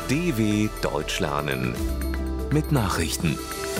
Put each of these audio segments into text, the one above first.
DW Deutsch lernen mit Nachrichten.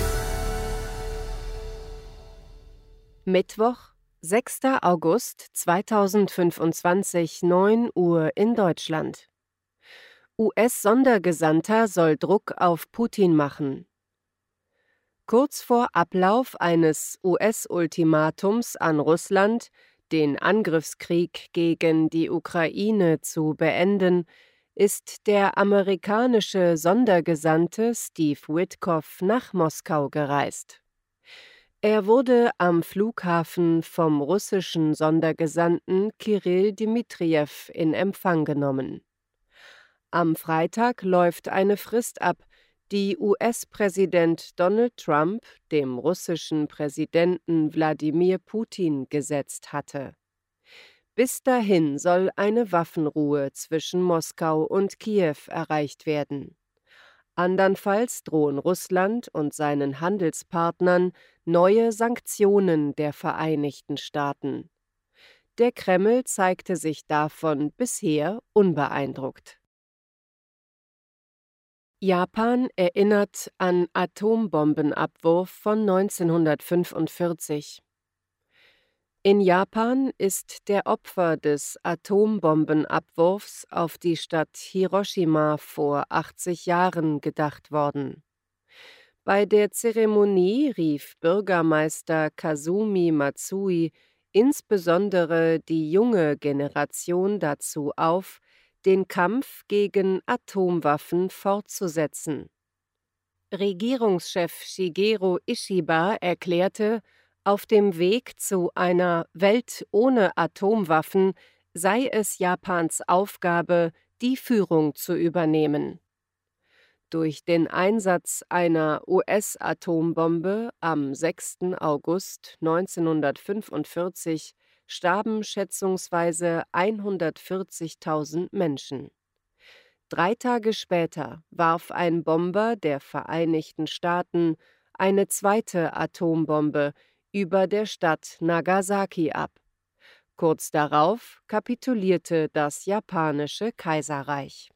Mittwoch, 6. August 2025, 9 Uhr in Deutschland. US-Sondergesandter soll Druck auf Putin machen. Kurz vor Ablauf eines US-Ultimatums an Russland, den Angriffskrieg gegen die Ukraine zu beenden, ist der amerikanische Sondergesandte Steve Witkoff nach Moskau gereist. Er wurde am Flughafen vom russischen Sondergesandten Kirill Dmitrijew in Empfang genommen. Am Freitag läuft eine Frist ab, die US-Präsident Donald Trump dem russischen Präsidenten Wladimir Putin gesetzt hatte. Bis dahin soll eine Waffenruhe zwischen Moskau und Kiew erreicht werden. Andernfalls drohen Russland und seinen Handelspartnern neue Sanktionen der Vereinigten Staaten. Der Kreml zeigte sich davon bisher unbeeindruckt. Japan erinnert an Atombombenabwurf von 1945. In Japan ist der Opfer des Atombombenabwurfs auf die Stadt Hiroshima vor 80 Jahren gedacht worden. Bei der Zeremonie rief Bürgermeister Kazumi Matsui insbesondere die junge Generation dazu auf, den Kampf gegen Atomwaffen fortzusetzen. Regierungschef Shigeru Ishiba erklärte, auf dem Weg zu einer Welt ohne Atomwaffen sei es Japans Aufgabe, die Führung zu übernehmen. Durch den Einsatz einer US-Atombombe am 6. August 1945 starben schätzungsweise 140.000 Menschen. 3 Tage später warf ein Bomber der Vereinigten Staaten eine zweite Atombombe über der Stadt Nagasaki ab. Kurz darauf kapitulierte das japanische Kaiserreich.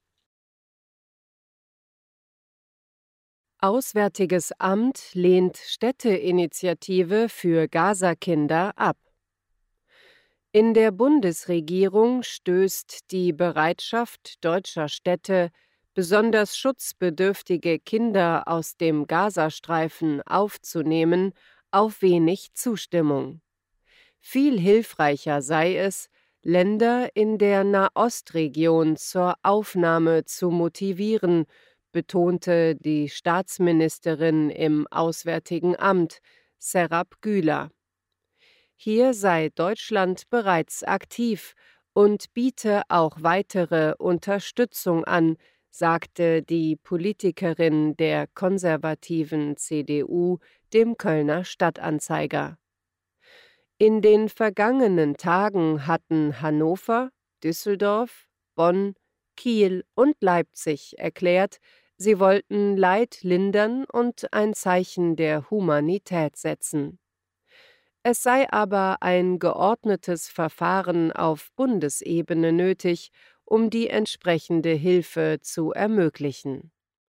Auswärtiges Amt lehnt Städteinitiative für Gaza-Kinder ab. In der Bundesregierung stößt die Bereitschaft deutscher Städte, besonders schutzbedürftige Kinder aus dem Gazastreifen aufzunehmen, auf wenig Zustimmung. Viel hilfreicher sei es, Länder in der Nahostregion zur Aufnahme zu motivieren, betonte die Staatsministerin im Auswärtigen Amt, Serap Güler. Hier sei Deutschland bereits aktiv und biete auch weitere Unterstützung an, sagte die Politikerin der konservativen CDU dem Kölner Stadtanzeiger. In den vergangenen Tagen hatten Hannover, Düsseldorf, Bonn, Kiel und Leipzig erklärt, sie wollten Leid lindern und ein Zeichen der Humanität setzen. Es sei aber ein geordnetes Verfahren auf Bundesebene nötig, um die entsprechende Hilfe zu ermöglichen.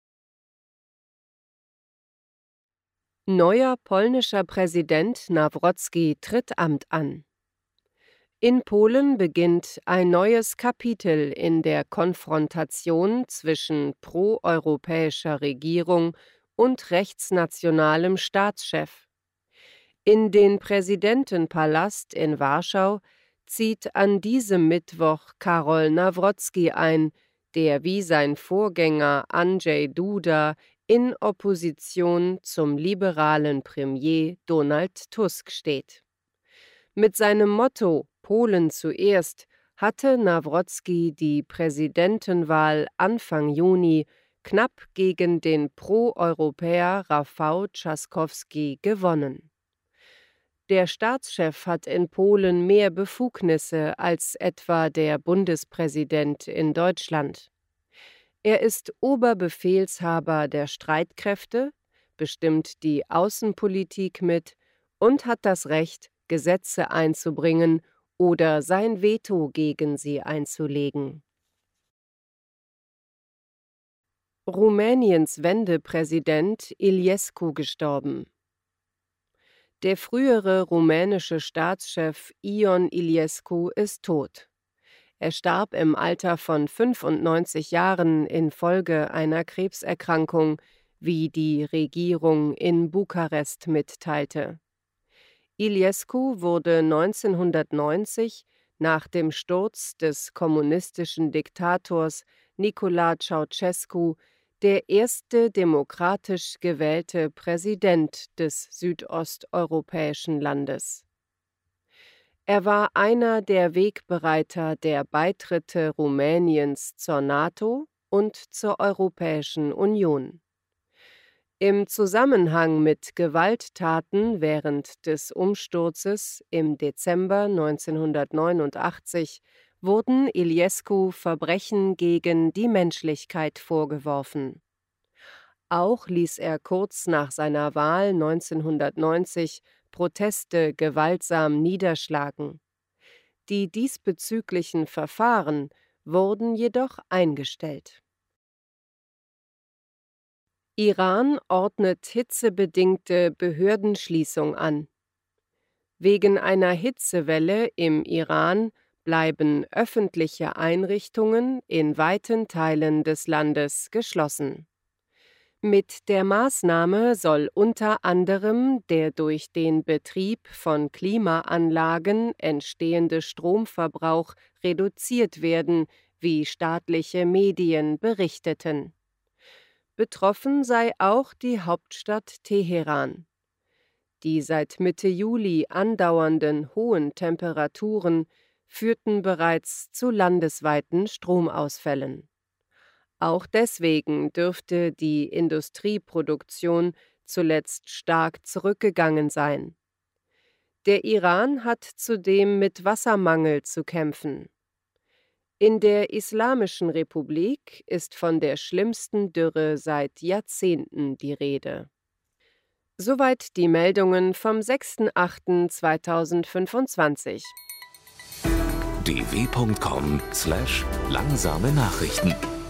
Neuer polnischer Präsident Nawrocki tritt Amt an. In Polen beginnt ein neues Kapitel in der Konfrontation zwischen proeuropäischer Regierung und rechtsnationalem Staatschef. In den Präsidentenpalast in Warschau zieht an diesem Mittwoch Karol Nawrocki ein, der wie sein Vorgänger Andrzej Duda in Opposition zum liberalen Premier Donald Tusk steht. Mit seinem Motto »Polen zuerst« hatte Nawrocki die Präsidentenwahl Anfang Juni knapp gegen den Pro-Europäer Rafał Trzaskowski gewonnen. Der Staatschef hat in Polen mehr Befugnisse als etwa der Bundespräsident in Deutschland. Er ist Oberbefehlshaber der Streitkräfte, bestimmt die Außenpolitik mit und hat das Recht, Gesetze einzubringen oder sein Veto gegen sie einzulegen. Rumäniens Wendepräsident Iliescu gestorben. Der frühere rumänische Staatschef Ion Iliescu ist tot. Er starb im Alter von 95 Jahren infolge einer Krebserkrankung, wie die Regierung in Bukarest mitteilte. Iliescu wurde 1990 nach dem Sturz des kommunistischen Diktators Nicolae Ceausescu der erste demokratisch gewählte Präsident des südosteuropäischen Landes. Er war einer der Wegbereiter der Beitritte Rumäniens zur NATO und zur Europäischen Union. Im Zusammenhang mit Gewalttaten während des Umsturzes im Dezember 1989 wurden Iliescu Verbrechen gegen die Menschlichkeit vorgeworfen. Auch ließ er kurz nach seiner Wahl 1990 Proteste gewaltsam niederschlagen. Die diesbezüglichen Verfahren wurden jedoch eingestellt. Iran ordnet hitzebedingte Behördenschließung an. Wegen einer Hitzewelle im Iran bleiben öffentliche Einrichtungen in weiten Teilen des Landes geschlossen. Mit der Maßnahme soll unter anderem der durch den Betrieb von Klimaanlagen entstehende Stromverbrauch reduziert werden, wie staatliche Medien berichteten. Betroffen sei auch die Hauptstadt Teheran. Die seit Mitte Juli andauernden hohen Temperaturen führten bereits zu landesweiten Stromausfällen. Auch deswegen dürfte die Industrieproduktion zuletzt stark zurückgegangen sein. Der Iran hat zudem mit Wassermangel zu kämpfen. In der Islamischen Republik ist von der schlimmsten Dürre seit Jahrzehnten die Rede. Soweit die Meldungen vom 6.8.2025. dw.com/langsame Nachrichten